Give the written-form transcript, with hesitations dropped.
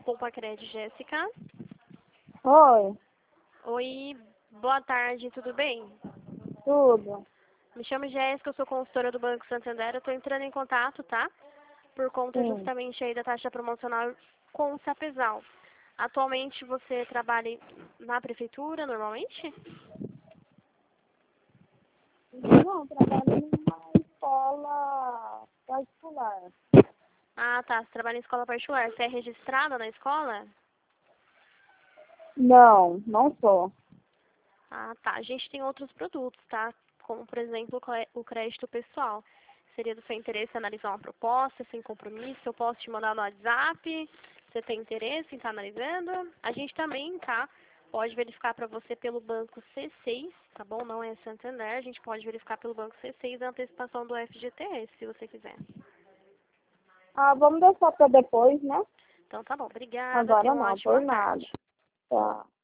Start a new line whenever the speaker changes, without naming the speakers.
Compacred, Jéssica.
Oi,
Oi, boa tarde, tudo bem?
tudo.
Me chamo Jéssica, eu sou consultora do Banco Santander. Eu estou entrando em contato, tá? Por conta
Sim.
justamente aí da taxa promocional com o Sapezal. Atualmente você trabalha na prefeitura, normalmente?
Não, trabalho numa escola particular.
Ah, tá. Você trabalha em escola particular. Você é registrada na escola?
Não, não sou.
Ah, tá. A gente tem outros produtos, tá? Como, por exemplo, o crédito pessoal. Seria do seu interesse analisar uma proposta sem compromisso? Eu posso te mandar no WhatsApp? Você tem interesse em estar analisando? A gente também, tá? Pode verificar para você pelo banco C6, tá bom? Não é Santander. A gente pode verificar pelo banco C6 a antecipação do FGTS, se você quiser.
Ah, vamos deixar para depois, né?
Então tá bom. Obrigada. Tenha
Agora
uma
não,
ótima
por nada.
tarde.
Tá.